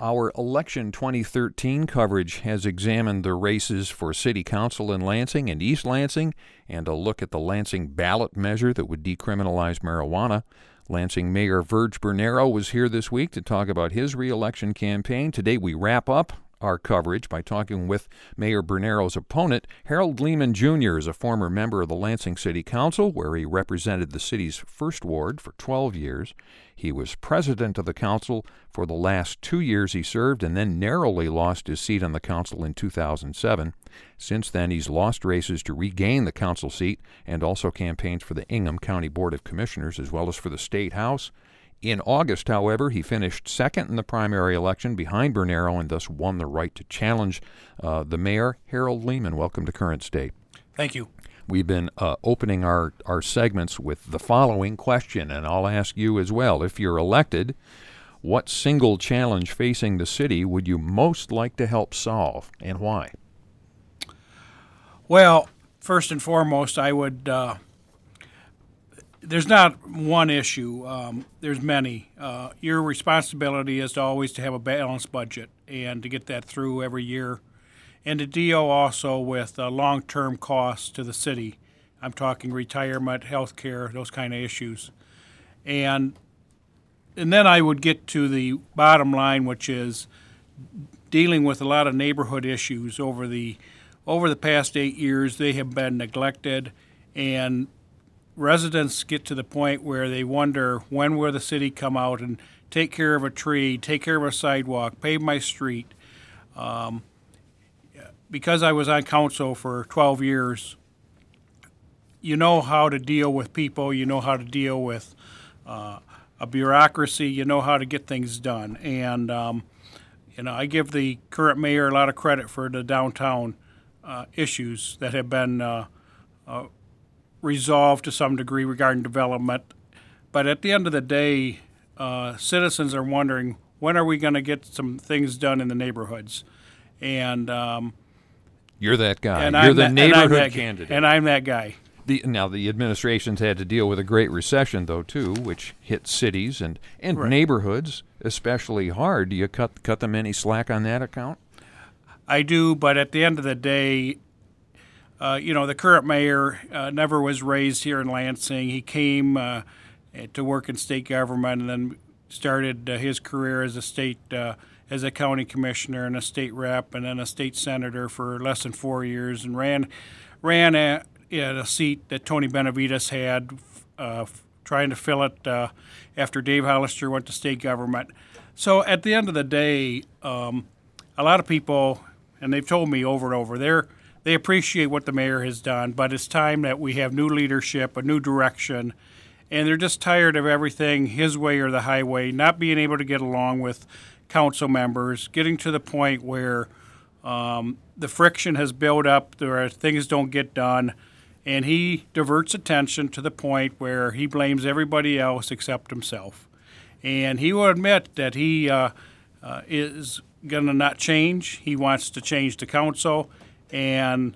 Our election 2013 coverage has examined the races for City Council in Lansing and East Lansing, and a look at the Lansing ballot measure that would decriminalize marijuana. Lansing Mayor Virg Bernero was here this week to talk about his re-election campaign. Today we wrap up our coverage by talking with Mayor Bernero's opponent. Harold Lehman Jr. is a former member of the Lansing City Council, where he represented the city's 1st Ward for 12 years. He was president of the council for the last 2 years he served, and then narrowly lost his seat on the council in 2007. Since then, he's lost races to regain the council seat and also campaigns for the Ingham County Board of Commissioners as well as for the State House. In August, however, he finished second in the primary election behind Bernero and thus won the right to challenge the mayor. Harold Lehman, welcome to Current State. Thank you. We've been opening our segments with the following question, and I'll ask you as well. If you're elected, what single challenge facing the city would you most like to help solve, and why? Well, first and foremost, I would... There's not one issue. There's many. Your responsibility is to always to have a balanced budget and to get that through every year, and to deal also with long-term costs to the city. I'm talking retirement, health care, those kind of issues. And then I would get to the bottom line, which is dealing with a lot of neighborhood issues over the past 8 years. They have been neglected, and residents get to the point where they wonder, when will the city come out and take care of a tree, take care of a sidewalk, pave my street? Because I was on council for 12 years, you know how to deal with people, you know how to deal with a bureaucracy, you know how to get things done. And, I give the current mayor a lot of credit for the downtown issues that have been resolved to some degree regarding development. But at the end of the day, citizens are wondering, when are we going to get some things done in the neighborhoods? And you're that guy. You're the neighborhood candidate. And I'm that guy. Now, the administration's had to deal with a great recession, though, too, which hit cities and right. Neighborhoods especially hard. Do you cut them any slack on that account? I do, but at the end of the day, the current mayor never was raised here in Lansing. He came to work in state government and then started his career as a county commissioner and a state rep and then a state senator for less than 4 years, and ran at a seat that Tony Benavides had, trying to fill it after Dave Hollister went to state government. So at the end of the day, a lot of people, and they've told me over and over, they appreciate what the mayor has done, but it's time that we have new leadership, a new direction, and they're just tired of everything his way or the highway, not being able to get along with council members, getting to the point where the friction has built up, where things don't get done, and he diverts attention to the point where he blames everybody else except himself. And he will admit that he is going to not change. He wants to change the council. And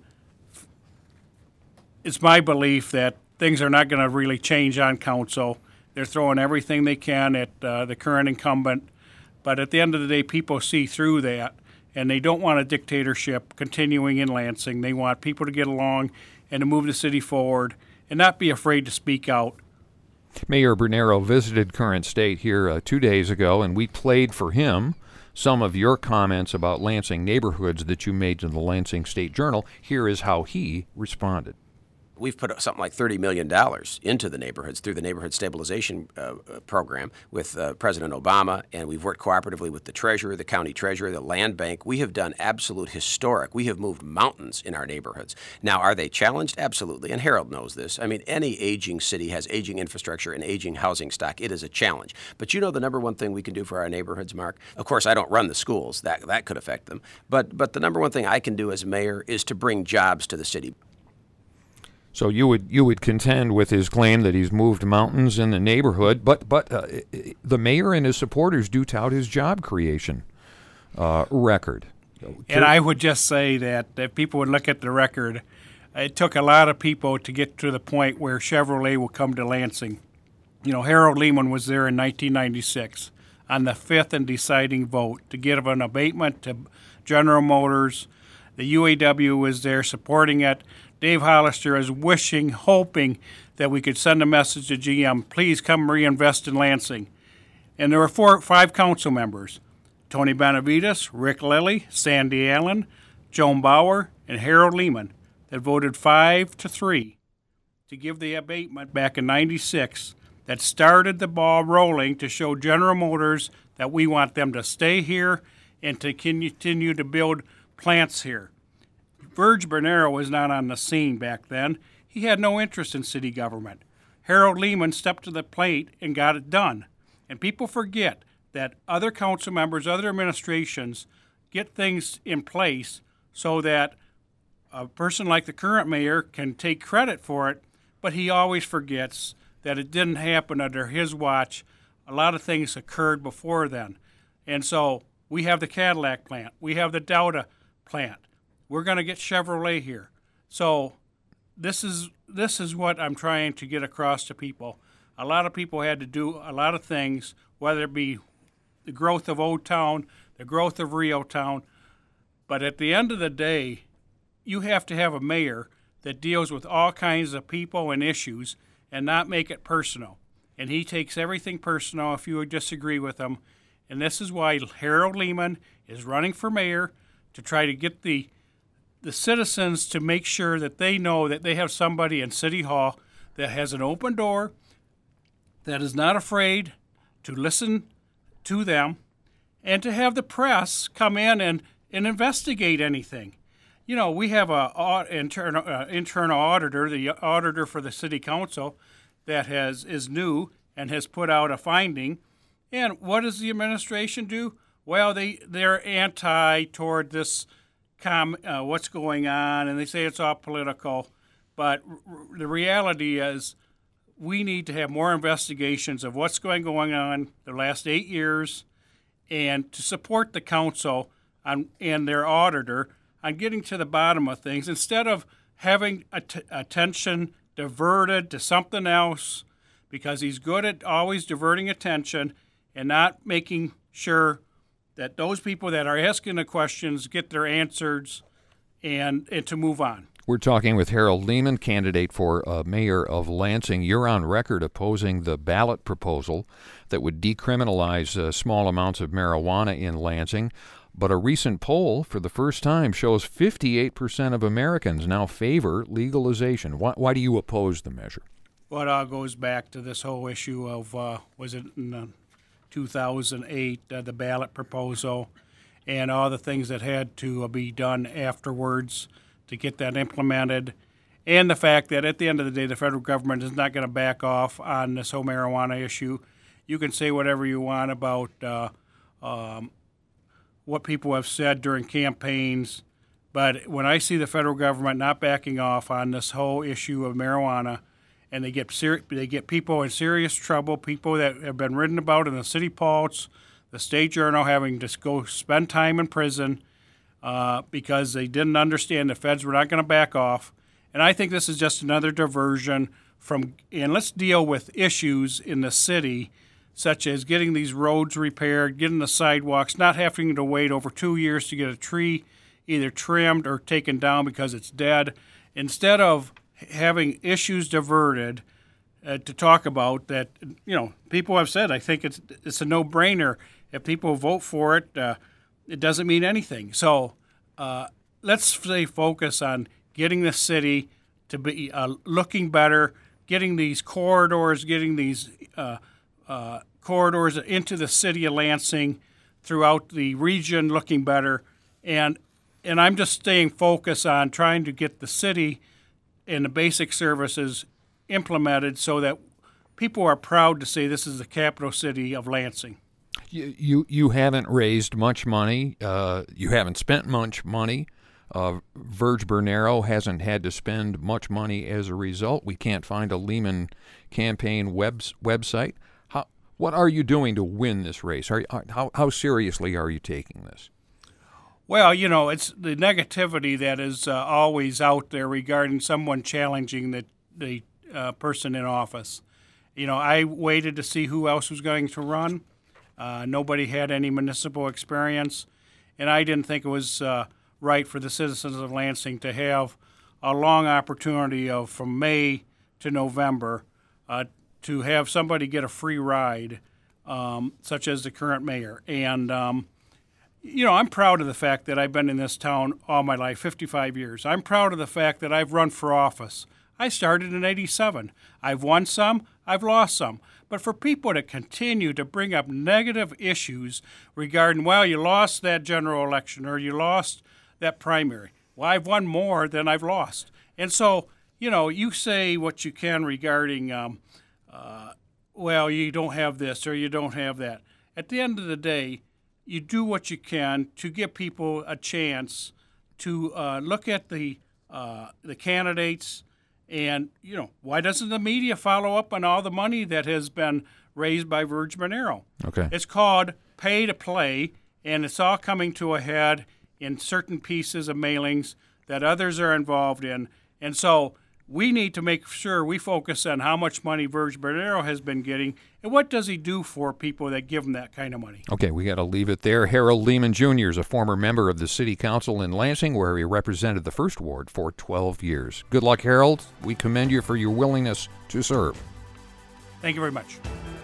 it's my belief that things are not going to really change on council. They're throwing everything they can at the current incumbent. But at the end of the day, people see through that, and they don't want a dictatorship continuing in Lansing. They want people to get along and to move the city forward and not be afraid to speak out. Mayor Bernero visited Current State here 2 days ago, and we played for him some of your comments about Lansing neighborhoods that you made to the Lansing State Journal. Here is how he responded. We've put something like $30 million into the neighborhoods through the Neighborhood Stabilization Program with President Obama, and we've worked cooperatively with the treasurer, the county treasurer, the land bank. We have done absolute historic. We have moved mountains in our neighborhoods. Now, are they challenged? Absolutely, and Harold knows this. I mean, any aging city has aging infrastructure and aging housing stock. It is a challenge. But you know the number one thing we can do for our neighborhoods, Mark? Of course, I don't run the schools. That could affect them. But the number one thing I can do as mayor is to bring jobs to the city. So you would contend with his claim that he's moved mountains in the neighborhood, but the mayor and his supporters do tout his job creation record. And I would just say that if people would look at the record, it took a lot of people to get to the point where Chevrolet will come to Lansing. You know, Harold Lehman was there in 1996. on the fifth and deciding vote to give an abatement to General Motors. The UAW was there supporting it. Dave Hollister is wishing, hoping that we could send a message to GM, please come reinvest in Lansing. And there were 5 council members, Tony Benavides, Rick Lilly, Sandy Allen, Joan Bauer, and Harold Lehman, that voted 5-3 to give the abatement back in '96 that started the ball rolling to show General Motors that we want them to stay here and to continue to build plants here. Virg Bernero was not on the scene back then. He had no interest in city government. Harold Lehman stepped to the plate and got it done. And people forget that other council members, other administrations get things in place so that a person like the current mayor can take credit for it, but he always forgets that it didn't happen under his watch. A lot of things occurred before then. And so we have the Cadillac plant. We have the Dauda plant. We're going to get Chevrolet here. So this is what I'm trying to get across to people. A lot of people had to do a lot of things, whether it be the growth of Old Town, the growth of Rio Town. But at the end of the day, you have to have a mayor that deals with all kinds of people and issues and not make it personal. And he takes everything personal if you would disagree with him. And this is why Harold Lehman is running for mayor, to try to get the citizens to make sure that they know that they have somebody in City Hall that has an open door, that is not afraid to listen to them, and to have the press come in and investigate anything. You know, we have a internal auditor, the auditor for the city council, that is new and has put out a finding. And what does the administration do? Well, they're anti toward this what's going on, and they say it's all political. But the reality is, we need to have more investigations of what's going on the last 8 years, and to support the council and their auditor on getting to the bottom of things, instead of having attention diverted to something else, because he's good at always diverting attention and not making sure that those people that are asking the questions get their answers and to move on. We're talking with Harold Lehman, candidate for mayor of Lansing. You're on record opposing the ballot proposal that would decriminalize small amounts of marijuana in Lansing. But a recent poll, for the first time, shows 58% of Americans now favor legalization. Why do you oppose the measure? Well, it all goes back to this whole issue of, was it in 2008, the ballot proposal, and all the things that had to be done afterwards to get that implemented, and the fact that at the end of the day, the federal government is not going to back off on this whole marijuana issue. You can say whatever you want about what people have said during campaigns, but when I see the federal government not backing off on this whole issue of marijuana, and they get people in serious trouble, people that have been written about in the City Pulse, the State Journal, having to go spend time in prison because they didn't understand the feds were not going to back off. And I think this is just another diversion and let's deal with issues in the city, such as getting these roads repaired, getting the sidewalks, not having to wait over 2 years to get a tree either trimmed or taken down because it's dead. Instead of having issues diverted to talk about that, people have said, I think it's a no-brainer. If people vote for it, it doesn't mean anything. So let's stay focused on getting the city to be looking better, getting these corridors, corridors into the city of Lansing, throughout the region looking better. And I'm just staying focused on trying to get the city and the basic services implemented so that people are proud to say this is the capital city of Lansing. You haven't raised much money. You haven't spent much money. Virg Bernero hasn't had to spend much money as a result. We can't find a Lehman campaign website. What are you doing to win this race? How seriously are you taking this? Well, it's the negativity that is always out there regarding someone challenging the person in office. I waited to see who else was going to run. Nobody had any municipal experience, and I didn't think it was right for the citizens of Lansing to have a long opportunity of from May to November to have somebody get a free ride, such as the current mayor. And I'm proud of the fact that I've been in this town all my life, 55 years. I'm proud of the fact that I've run for office. I started in '87. I've won some, I've lost some. But for people to continue to bring up negative issues regarding, well, you lost that general election or you lost that primary. Well, I've won more than I've lost. And so, you say what you can regarding, well, you don't have this or you don't have that. At the end of the day, you do what you can to give people a chance to look at the candidates. And, why doesn't the media follow up on all the money that has been raised by Virgin Monero? Okay. It's called pay to play, and it's all coming to a head in certain pieces of mailings that others are involved in. And so we need to make sure we focus on how much money Virgin Monero has been getting and what does he do for people that give him that kind of money. Okay, we got to leave it there. Harold Lehman Jr. is a former member of the City Council in Lansing, where he represented the First Ward for 12 years. Good luck, Harold. We commend you for your willingness to serve. Thank you very much.